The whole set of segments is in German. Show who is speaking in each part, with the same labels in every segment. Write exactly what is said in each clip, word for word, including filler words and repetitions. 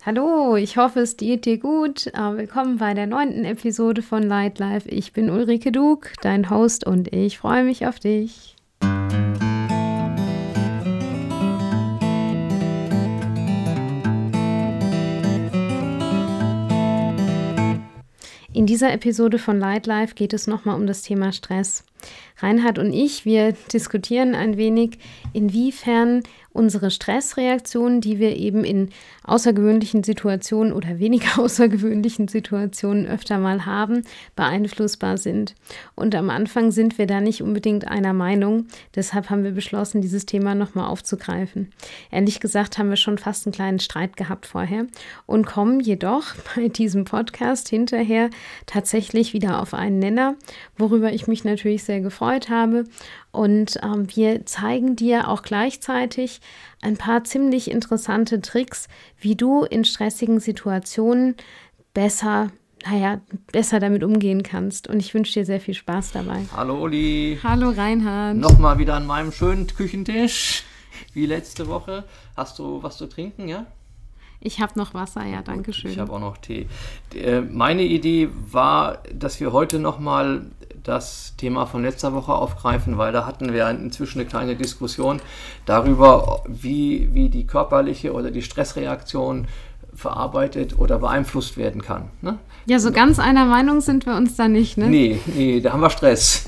Speaker 1: Hallo, ich hoffe, es geht dir gut. Willkommen bei der neunten Episode von Light Life. Ich bin Ulrike Dug, dein Host, und ich freue mich auf dich. In dieser Episode von Light Life geht es nochmal um das Thema Stress. Reinhard und ich, wir diskutieren ein wenig, inwiefern unsere Stressreaktionen, die wir eben in außergewöhnlichen Situationen oder weniger außergewöhnlichen Situationen öfter mal haben, beeinflussbar sind. Und am Anfang sind wir da nicht unbedingt einer Meinung. Deshalb haben wir beschlossen, dieses Thema nochmal aufzugreifen. Ehrlich gesagt haben wir schon fast einen kleinen Streit gehabt vorher und kommen jedoch bei diesem Podcast hinterher tatsächlich wieder auf einen Nenner, worüber ich mich natürlich sehr gefreut habe. Und ähm, wir zeigen dir auch gleichzeitig ein paar ziemlich interessante Tricks, wie du in stressigen Situationen besser, naja, besser damit umgehen kannst. Und ich wünsche dir sehr viel Spaß dabei.
Speaker 2: Hallo Uli.
Speaker 1: Hallo Reinhard.
Speaker 2: Nochmal wieder an meinem schönen Küchentisch, wie letzte Woche. Hast du was zu trinken, ja?
Speaker 1: Ich habe noch Wasser, ja, danke schön.
Speaker 2: Ich habe auch noch Tee. Meine Idee war, dass wir heute nochmal das Thema von letzter Woche aufgreifen, weil da hatten wir inzwischen eine kleine Diskussion darüber, wie, wie die körperliche oder die Stressreaktion verarbeitet oder beeinflusst werden kann. Ne?
Speaker 1: Ja, so ganz einer Meinung sind wir uns da nicht, ne?
Speaker 2: Nee, nee, da haben wir Stress.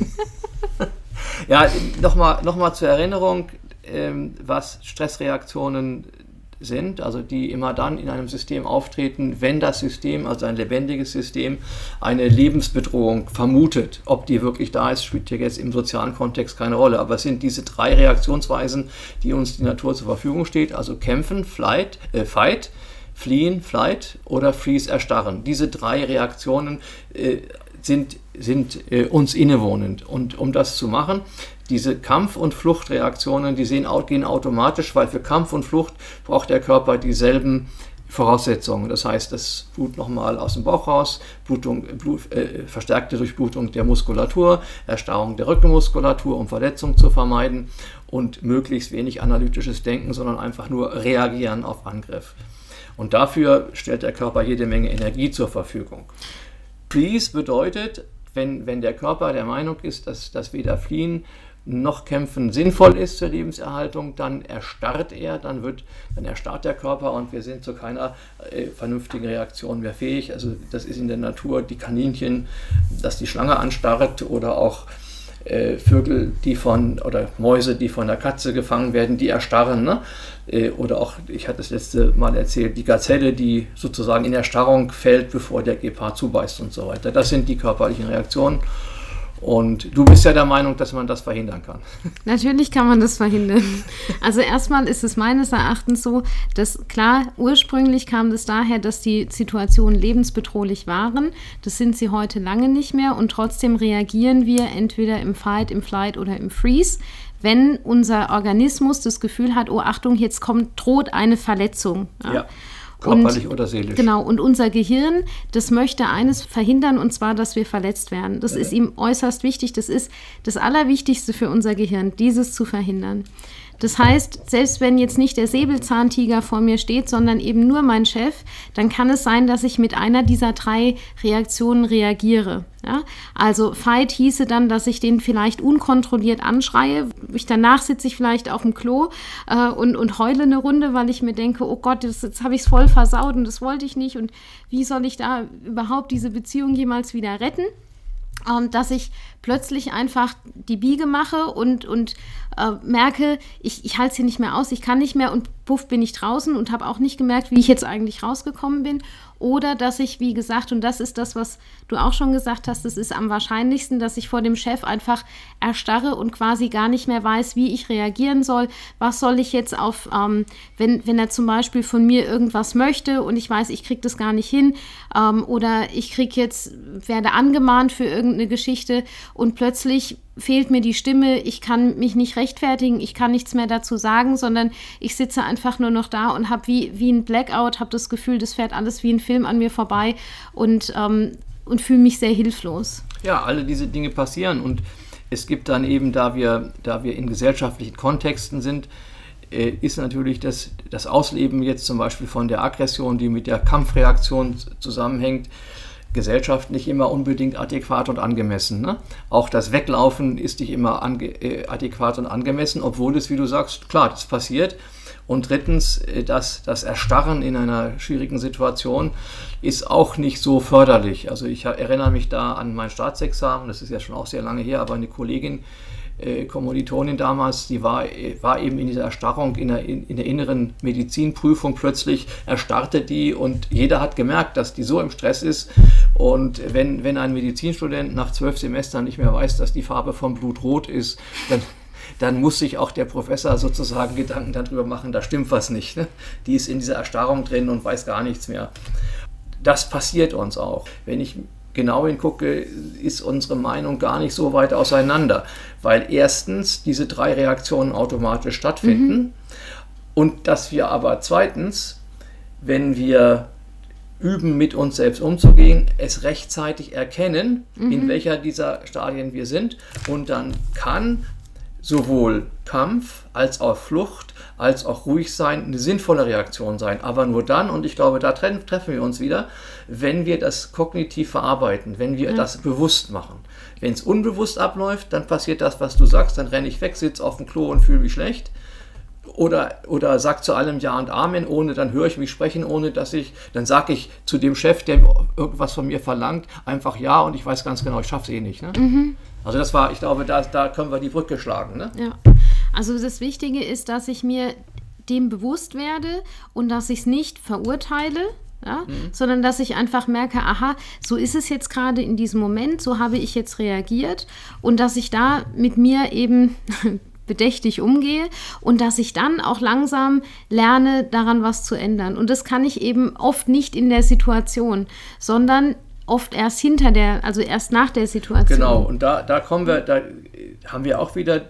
Speaker 2: Ja, nochmal noch mal zur Erinnerung, ähm, was Stressreaktionen sind, also die immer dann in einem System auftreten, wenn das System, also ein lebendiges System, eine Lebensbedrohung vermutet. Ob die wirklich da ist, spielt hier jetzt im sozialen Kontext keine Rolle. Aber es sind diese drei Reaktionsweisen, die uns die Natur zur Verfügung steht, also kämpfen, flight, äh, fight, fliehen, flight oder freeze, erstarren. Diese drei Reaktionen äh, sind, sind äh, uns innewohnend. Und um das zu machen, diese Kampf- und Fluchtreaktionen, die sehen, gehen automatisch, weil für Kampf und Flucht braucht der Körper dieselben Voraussetzungen. Das heißt, das Blut nochmal aus dem Bauch raus, Blutung, Blut, äh, verstärkte Durchblutung der Muskulatur, Erstarrung der Rückenmuskulatur, um Verletzungen zu vermeiden, und möglichst wenig analytisches Denken, sondern einfach nur reagieren auf Angriff. Und dafür stellt der Körper jede Menge Energie zur Verfügung. Freeze bedeutet, wenn, wenn der Körper der Meinung ist, dass, dass weder Fliehen noch Kämpfen sinnvoll ist zur Lebenserhaltung, dann erstarrt er, dann wird, dann erstarrt der Körper und wir sind zu keiner äh, vernünftigen Reaktion mehr fähig. Also das ist in der Natur, die Kaninchen, dass die Schlange anstarrt, oder auch äh, Vögel, die von, oder Mäuse, die von der Katze gefangen werden, die erstarren, ne? Äh, oder auch, ich hatte das letzte Mal erzählt, die Gazelle, die sozusagen in Erstarrung fällt, bevor der Gepard zubeißt und so weiter. Das sind die körperlichen Reaktionen. Und du bist ja der Meinung, dass man das verhindern kann.
Speaker 1: Natürlich kann man das verhindern. Also erstmal ist es meines Erachtens so, dass klar, ursprünglich kam das daher, dass die Situationen lebensbedrohlich waren. Das sind sie heute lange nicht mehr, und trotzdem reagieren wir entweder im Fight, im Flight oder im Freeze, wenn unser Organismus das Gefühl hat, oh Achtung, jetzt kommt, droht eine Verletzung. Ja.
Speaker 2: Ja. Körperlich
Speaker 1: und,
Speaker 2: oder seelisch.
Speaker 1: Genau, und unser Gehirn, das möchte eines verhindern, und zwar, dass wir verletzt werden. Das ja. ist ihm äußerst wichtig. Das ist das Allerwichtigste für unser Gehirn, dieses zu verhindern. Das heißt, selbst wenn jetzt nicht der Säbelzahntiger vor mir steht, sondern eben nur mein Chef, dann kann es sein, dass ich mit einer dieser drei Reaktionen reagiere. Ja? Also Fight hieße dann, dass ich den vielleicht unkontrolliert anschreie. Ich, danach sitze ich vielleicht auf dem Klo äh, und, und heule eine Runde, weil ich mir denke, oh Gott, das, jetzt habe ich es voll versaut und das wollte ich nicht. Und wie soll ich da überhaupt diese Beziehung jemals wieder retten? Ähm, dass ich plötzlich einfach die Biege mache und, und äh, merke, ich, ich halte es hier nicht mehr aus, ich kann nicht mehr, und puff, bin ich draußen und habe auch nicht gemerkt, wie ich jetzt eigentlich rausgekommen bin. Oder dass ich, wie gesagt, und das ist das, was du auch schon gesagt hast, es ist am wahrscheinlichsten, dass ich vor dem Chef einfach erstarre und quasi gar nicht mehr weiß, wie ich reagieren soll. Was soll ich jetzt auf, ähm, wenn, wenn er zum Beispiel von mir irgendwas möchte und ich weiß, ich kriege das gar nicht hin, ähm, oder ich kriege jetzt, werde angemahnt für irgendeine Geschichte und plötzlich fehlt mir die Stimme, ich kann mich nicht rechtfertigen, ich kann nichts mehr dazu sagen, sondern ich sitze einfach nur noch da und habe wie, wie ein Blackout, habe das Gefühl, das fährt alles wie ein Film an mir vorbei, und, ähm, und fühle mich sehr hilflos.
Speaker 2: Ja, alle diese Dinge passieren, und es gibt dann eben, da wir, da wir in gesellschaftlichen Kontexten sind, äh, ist natürlich das, das Ausleben jetzt zum Beispiel von der Aggression, die mit der Kampfreaktion zusammenhängt, gesellschaftlich immer unbedingt adäquat und angemessen. Ne? Auch das Weglaufen ist nicht immer ange, äh, adäquat und angemessen, obwohl es, wie du sagst, klar, das passiert. Und drittens, äh, das, das Erstarren in einer schwierigen Situation ist auch nicht so förderlich. Also ich erinnere mich da an mein Staatsexamen, das ist ja schon auch sehr lange her, aber eine Kollegin, äh, Kommilitonin damals, die war, war eben in dieser Erstarrung, in der, in, in der inneren Medizinprüfung plötzlich erstarrte die und jeder hat gemerkt, dass die so im Stress ist. Und wenn, wenn ein Medizinstudent nach zwölf Semestern nicht mehr weiß, dass die Farbe vom Blut rot ist, dann, dann muss sich auch der Professor sozusagen Gedanken darüber machen, da stimmt was nicht. Ne? Die ist in dieser Erstarrung drin und weiß gar nichts mehr. Das passiert uns auch. Wenn ich genau hingucke, ist unsere Meinung gar nicht so weit auseinander, weil erstens diese drei Reaktionen automatisch stattfinden mhm. und dass wir aber zweitens, wenn wir üben, mit uns selbst umzugehen, es rechtzeitig erkennen, mhm. in welcher dieser Stadien wir sind und dann kann sowohl Kampf als auch Flucht als auch ruhig sein eine sinnvolle Reaktion sein, aber nur dann, und ich glaube, da treffen, treffen wir uns wieder, wenn wir das kognitiv verarbeiten, wenn wir ja. das bewusst machen. Wenn es unbewusst abläuft, dann passiert das, was du sagst, dann renne ich weg, sitze auf dem Klo und fühle mich schlecht. Oder, oder sag zu allem Ja und Amen, ohne, dann höre ich mich sprechen, ohne dass ich, dann sage ich zu dem Chef, der irgendwas von mir verlangt, einfach Ja und ich weiß ganz genau, ich schaffe es eh nicht. Ne? Mhm. Also das war, ich glaube, da, da können wir die Brücke schlagen. Ne?
Speaker 1: Ja, also das Wichtige ist, dass ich mir dem bewusst werde und dass ich es nicht verurteile, ja? mhm. sondern dass ich einfach merke, aha, so ist es jetzt gerade in diesem Moment, so habe ich jetzt reagiert und dass ich da mit mir eben bedächtig umgehe und dass ich dann auch langsam lerne, daran was zu ändern. Und das kann ich eben oft nicht in der Situation, sondern oft erst hinter der, also erst nach der Situation.
Speaker 2: Genau, und da, da kommen wir, da haben wir auch wieder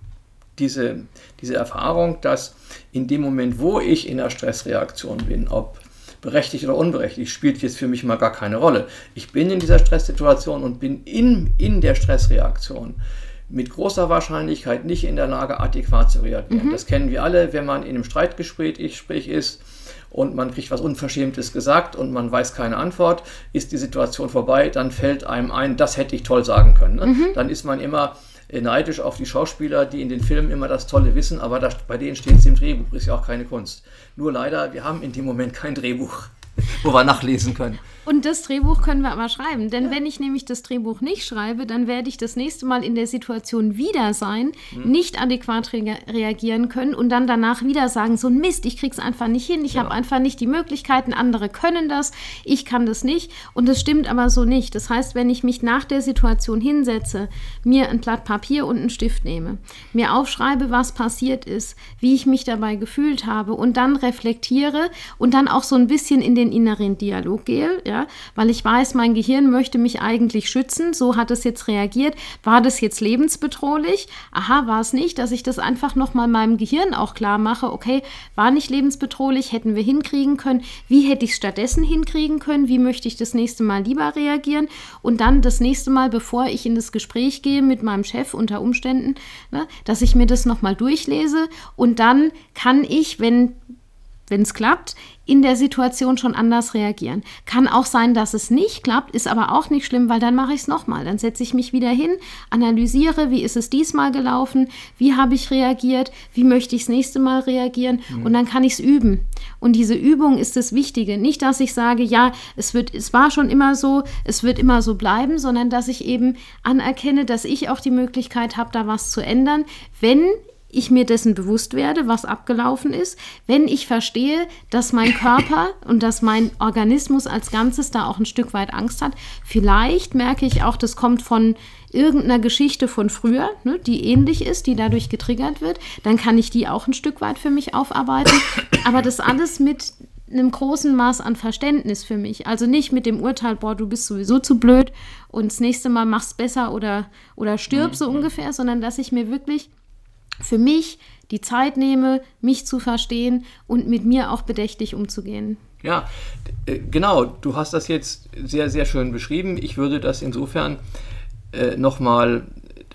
Speaker 2: diese, diese Erfahrung, dass in dem Moment, wo ich in der Stressreaktion bin, ob berechtigt oder unberechtigt, spielt jetzt für mich mal gar keine Rolle. Ich bin in dieser Stresssituation und bin in, in der Stressreaktion mit großer Wahrscheinlichkeit nicht in der Lage, adäquat zu reagieren. Mhm. Das kennen wir alle, wenn man in einem Streitgespräch ist und man kriegt was Unverschämtes gesagt und man weiß keine Antwort, ist die Situation vorbei, dann fällt einem ein, das hätte ich toll sagen können. Ne? Mhm. Dann ist man immer neidisch auf die Schauspieler, die in den Filmen immer das Tolle wissen, aber das, bei denen steht es im Drehbuch, ist ja auch keine Kunst. Nur leider, wir haben in dem Moment kein Drehbuch, wo wir nachlesen können.
Speaker 1: Und das Drehbuch können wir aber schreiben, denn ja. wenn ich nämlich das Drehbuch nicht schreibe, dann werde ich das nächste Mal in der Situation wieder sein, hm. nicht adäquat re- reagieren können und dann danach wieder sagen, so ein Mist, ich krieg's einfach nicht hin, ich ja. habe einfach nicht die Möglichkeiten, andere können das, ich kann das nicht und das stimmt aber so nicht. Das heißt, wenn ich mich nach der Situation hinsetze, mir ein Blatt Papier und einen Stift nehme, mir aufschreibe, was passiert ist, wie ich mich dabei gefühlt habe und dann reflektiere und dann auch so ein bisschen in den inneren Dialog gehe, ja, Ja, weil ich weiß, mein Gehirn möchte mich eigentlich schützen, so hat es jetzt reagiert, war das jetzt lebensbedrohlich? Aha, war es nicht, dass ich das einfach nochmal meinem Gehirn auch klar mache, okay, war nicht lebensbedrohlich, hätten wir hinkriegen können, wie hätte ich es stattdessen hinkriegen können, wie möchte ich das nächste Mal lieber reagieren und dann das nächste Mal, bevor ich in das Gespräch gehe mit meinem Chef unter Umständen, ne, dass ich mir das nochmal durchlese und dann kann ich, wenn wenn es klappt, in der Situation schon anders reagieren. Kann auch sein, dass es nicht klappt, ist aber auch nicht schlimm, weil dann mache ich es nochmal. Dann setze ich mich wieder hin, analysiere, wie ist es diesmal gelaufen, wie habe ich reagiert, wie möchte ich das nächste Mal reagieren mhm. und dann kann ich es üben. Und diese Übung ist das Wichtige. Nicht, dass ich sage, ja, es wird, es war schon immer so, es wird immer so bleiben, sondern dass ich eben anerkenne, dass ich auch die Möglichkeit habe, da was zu ändern, wenn ich mir dessen bewusst werde, was abgelaufen ist, wenn ich verstehe, dass mein Körper und dass mein Organismus als Ganzes da auch ein Stück weit Angst hat. Vielleicht merke ich auch, das kommt von irgendeiner Geschichte von früher, ne, die ähnlich ist, die dadurch getriggert wird. Dann kann ich die auch ein Stück weit für mich aufarbeiten. Aber das alles mit einem großen Maß an Verständnis für mich. Also nicht mit dem Urteil, boah, du bist sowieso zu blöd und das nächste Mal machst es besser oder, oder stirb so ungefähr, sondern dass ich mir wirklich für mich die Zeit nehme, mich zu verstehen und mit mir auch bedächtig umzugehen.
Speaker 2: Ja, genau. Du hast das jetzt sehr, sehr schön beschrieben. Ich würde das insofern äh, nochmal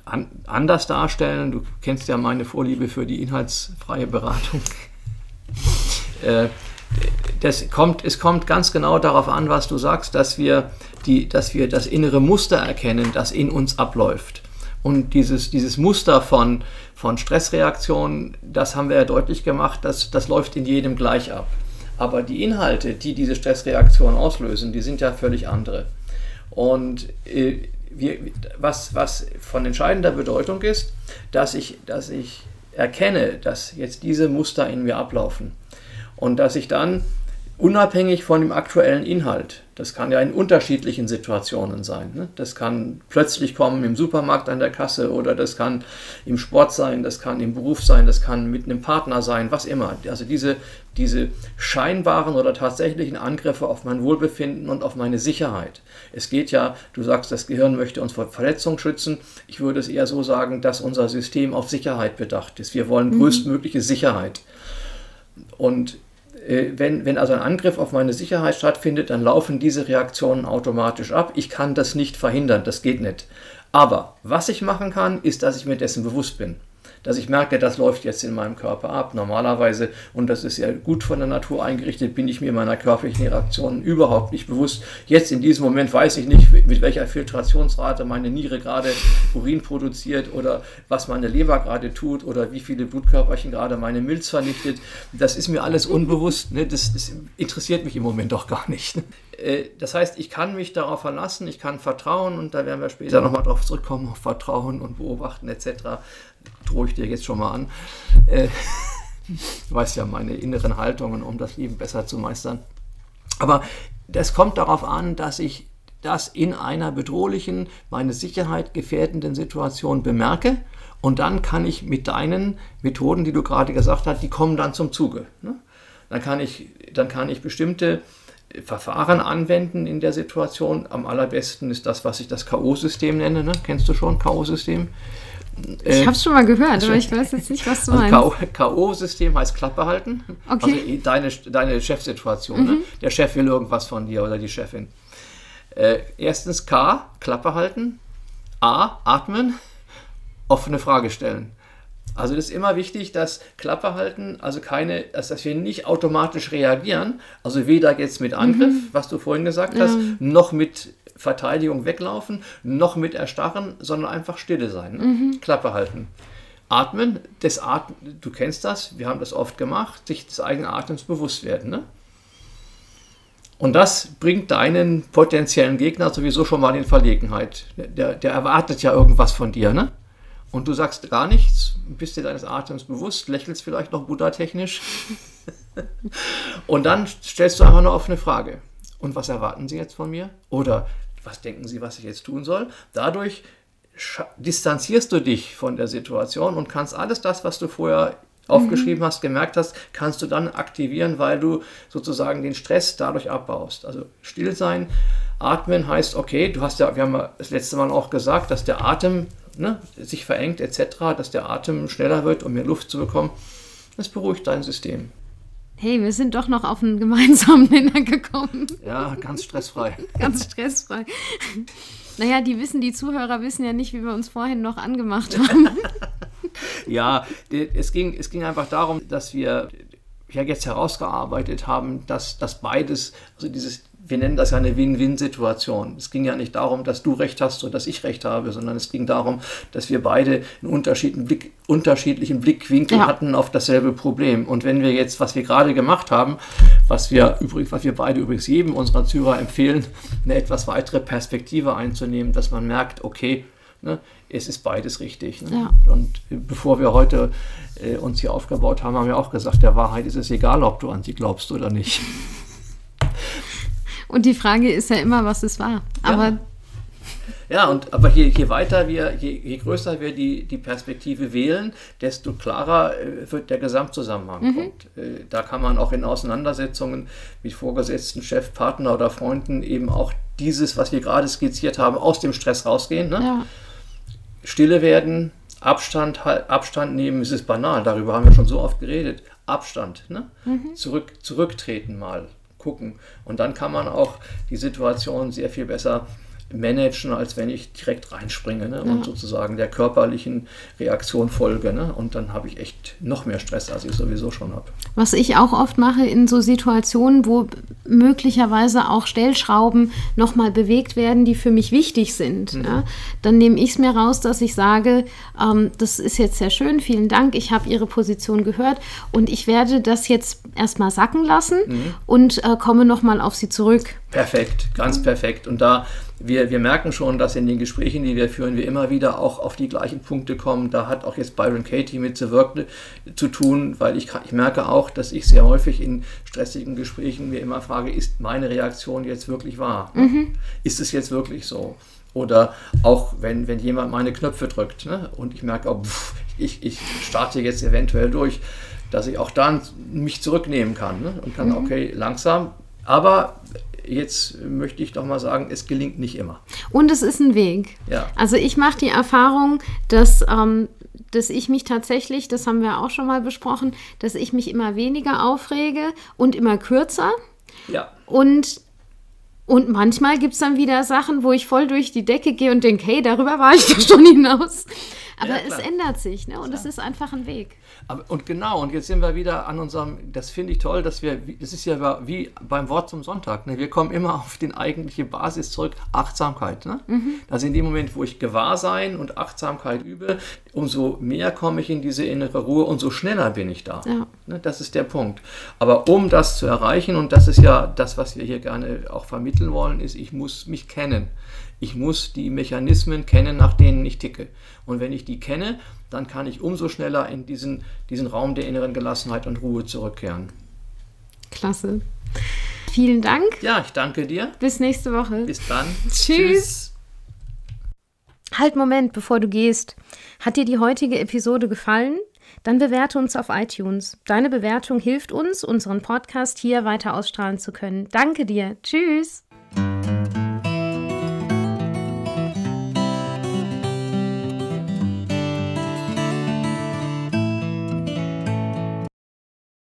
Speaker 2: an, anders darstellen. Du kennst ja meine Vorliebe für die inhaltsfreie Beratung. äh, das kommt, es kommt ganz genau darauf an, was du sagst, dass wir, die, dass wir das innere Muster erkennen, das in uns abläuft. Und dieses, dieses Muster von, von Stressreaktionen, das haben wir ja deutlich gemacht, das, das läuft in jedem gleich ab. Aber die Inhalte, die diese Stressreaktion auslösen, die sind ja völlig andere. Und äh, wir, was, was von entscheidender Bedeutung ist, dass ich, dass ich erkenne, dass jetzt diese Muster in mir ablaufen. Und dass ich dann unabhängig von dem aktuellen Inhalt, das kann ja in unterschiedlichen Situationen sein, ne? Das kann plötzlich kommen im Supermarkt an der Kasse oder das kann im Sport sein, das kann im Beruf sein, das kann mit einem Partner sein, was immer. Also diese, diese scheinbaren oder tatsächlichen Angriffe auf mein Wohlbefinden und auf meine Sicherheit. Es geht ja, du sagst, das Gehirn möchte uns vor Verletzung schützen. Ich würde es eher so sagen, dass unser System auf Sicherheit bedacht ist. Wir wollen größtmögliche Sicherheit. Und Wenn, wenn also ein Angriff auf meine Sicherheit stattfindet, dann laufen diese Reaktionen automatisch ab. Ich kann das nicht verhindern, das geht nicht. Aber was ich machen kann, ist, dass ich mir dessen bewusst bin. Dass ich merke, das läuft jetzt in meinem Körper ab. Normalerweise, und das ist ja gut von der Natur eingerichtet, bin ich mir meiner körperlichen Reaktionen überhaupt nicht bewusst. Jetzt in diesem Moment weiß ich nicht, mit welcher Filtrationsrate meine Niere gerade Urin produziert oder was meine Leber gerade tut oder wie viele Blutkörperchen gerade meine Milz vernichtet. Das ist mir alles unbewusst. Ne? Das, das interessiert mich im Moment doch gar nicht. Das heißt, ich kann mich darauf verlassen, ich kann vertrauen und da werden wir später nochmal drauf zurückkommen, auf Vertrauen und Beobachten et cetera. Drohe ich dir jetzt schon mal an. Äh, du weißt ja meine inneren Haltungen, um das Leben besser zu meistern. Aber das kommt darauf an, dass ich das in einer bedrohlichen, meine Sicherheit gefährdenden Situation bemerke und dann kann ich mit deinen Methoden, die du gerade gesagt hast, die kommen dann zum Zuge. Ne? Dann kann ich, dann kann ich bestimmte Verfahren anwenden in der Situation. Am allerbesten ist das, was ich das K O-System nenne. Ne? Kennst du schon K O-System?
Speaker 1: Ich habe es schon mal gehört, aber ich weiß jetzt nicht, was du meinst.
Speaker 2: Also K O-System heißt Klappe halten.
Speaker 1: Okay.
Speaker 2: Also deine, deine Chefsituation. Mhm. Ne? Der Chef will irgendwas von dir oder die Chefin. Äh, erstens K, Klappe halten. A, atmen. Offene Frage stellen. Also das ist immer wichtig, dass Klappe halten, also keine, dass wir nicht automatisch reagieren, also weder jetzt mit Angriff, mhm. was du vorhin gesagt hast, ja. noch mit Verteidigung weglaufen, noch mit Erstarren, sondern einfach stille sein. Ne? Mhm. Klappe halten. Atmen, des Atmen, du kennst das, wir haben das oft gemacht, sich des eigenen Atems bewusst werden. Ne? Und das bringt deinen potenziellen Gegner sowieso schon mal in Verlegenheit. Der, der erwartet ja irgendwas von dir, ne? Und du sagst gar nichts, bist dir deines Atems bewusst, lächelst vielleicht noch buddha-technisch und dann stellst du einfach eine offene Frage. Und was erwarten Sie jetzt von mir? Oder was denken Sie, was ich jetzt tun soll? Dadurch distanzierst du dich von der Situation und kannst alles das, was du vorher aufgeschrieben hast, gemerkt hast, kannst du dann aktivieren, weil du sozusagen den Stress dadurch abbaust. Also still sein, atmen heißt, okay, du hast ja, wir haben ja das letzte Mal auch gesagt, dass der Atem ne, sich verengt et cetera, dass der Atem schneller wird, um mehr Luft zu bekommen. Das beruhigt dein System.
Speaker 1: Hey, wir sind doch noch auf einen gemeinsamen Nenner gekommen.
Speaker 2: Ja, ganz stressfrei.
Speaker 1: Ganz stressfrei. Naja, die wissen, die Zuhörer wissen ja nicht, wie wir uns vorhin noch angemacht haben.
Speaker 2: Ja, es ging, es ging einfach darum, dass wir ja jetzt herausgearbeitet haben, dass, dass beides, also dieses, wir nennen das ja eine Win-Win-Situation. Es ging ja nicht darum, dass du recht hast oder dass ich recht habe, sondern es ging darum, dass wir beide einen unterschiedlichen, Blick, unterschiedlichen Blickwinkel ja. hatten auf dasselbe Problem. Und wenn wir jetzt, was wir gerade gemacht haben, was wir übrigens, was wir beide übrigens jedem unserer Zuhörer empfehlen, eine etwas weitere Perspektive einzunehmen, dass man merkt, okay, ne, es ist beides richtig. Ne? Ja. Und bevor wir heute äh, uns hier aufgebaut haben, haben wir auch gesagt, der Wahrheit ist es egal, ob du an sie glaubst oder nicht.
Speaker 1: Und die Frage ist ja immer, was es war. Aber
Speaker 2: ja, ja und, aber je, je weiter wir, je, je größer wir die, die Perspektive wählen, desto klarer äh, wird der Gesamtzusammenhang. Mhm. Und äh, da kann man auch in Auseinandersetzungen mit Vorgesetzten, Chef, Partner oder Freunden eben auch dieses, was wir gerade skizziert haben, aus dem Stress rausgehen. Ne? Ja. Stille werden, Abstand, Abstand nehmen, es ist banal, darüber haben wir schon so oft geredet. Abstand, ne? Mhm. Zurück, zurücktreten mal, gucken. Und dann kann man auch die Situation sehr viel besser managen, als wenn ich direkt reinspringe, ne?
Speaker 1: Ja.
Speaker 2: Und sozusagen der körperlichen Reaktion folge. Ne? Und dann habe ich echt noch mehr Stress, als ich sowieso schon habe.
Speaker 1: Was ich auch oft mache in so Situationen, wo möglicherweise auch Stellschrauben nochmal bewegt werden, die für mich wichtig sind, mhm. ja, dann nehme ich es mir raus, dass ich sage, ähm, das ist jetzt sehr schön, vielen Dank, ich habe Ihre Position gehört und ich werde das jetzt erstmal sacken lassen mhm. und äh, komme nochmal auf Sie zurück.
Speaker 2: Perfekt, ganz perfekt. Und da, wir, wir merken schon, dass in den Gesprächen, die wir führen, wir immer wieder auch auf die gleichen Punkte kommen. Da hat auch jetzt Byron Katie mit The Work zu tun, weil ich, ich merke auch, dass ich sehr häufig in stressigen Gesprächen mir immer frage, ist meine Reaktion jetzt wirklich wahr? Mhm. Ist es jetzt wirklich so? Oder auch, wenn, wenn jemand meine Knöpfe drückt, ne? Und ich merke, oh, pff, ich, ich starte jetzt eventuell durch, dass ich auch dann mich zurücknehmen kann, ne? Und kann, mhm. okay, langsam, aber jetzt möchte ich doch mal sagen, es gelingt nicht immer.
Speaker 1: Und es ist ein Weg.
Speaker 2: Ja.
Speaker 1: Also ich mache die Erfahrung, dass, ähm, dass ich mich tatsächlich, das haben wir auch schon mal besprochen, dass ich mich immer weniger aufrege und immer kürzer.
Speaker 2: Ja.
Speaker 1: Und, und manchmal gibt es dann wieder Sachen, wo ich voll durch die Decke gehe und denke, hey, darüber war ich doch schon hinaus. Aber ja, es ändert sich, ne? Und es ist einfach ein Weg.
Speaker 2: Aber, und genau, und jetzt sind wir wieder an unserem, das finde ich toll, dass wir, das ist ja wie beim Wort zum Sonntag, ne? Wir kommen immer auf die eigentliche Basis zurück, Achtsamkeit. Ne? Mhm. Also in dem Moment, wo ich Gewahrsein und Achtsamkeit übe, umso mehr komme ich in diese innere Ruhe, umso schneller bin ich da.
Speaker 1: Ja.
Speaker 2: Ne? Das ist der Punkt. Aber um das zu erreichen, und das ist ja das, was wir hier gerne auch vermitteln wollen, ist, ich muss mich kennen. Ich muss die Mechanismen kennen, nach denen ich ticke. Und wenn ich die kenne, dann kann ich umso schneller in diesen, diesen Raum der inneren Gelassenheit und Ruhe zurückkehren.
Speaker 1: Klasse. Vielen Dank.
Speaker 2: Ja, ich danke dir.
Speaker 1: Bis nächste Woche.
Speaker 2: Bis dann.
Speaker 1: Tschüss. Tschüss. Halt, Moment, bevor du gehst. Hat dir die heutige Episode gefallen? Dann bewerte uns auf iTunes. Deine Bewertung hilft uns, unseren Podcast hier weiter ausstrahlen zu können. Danke dir. Tschüss.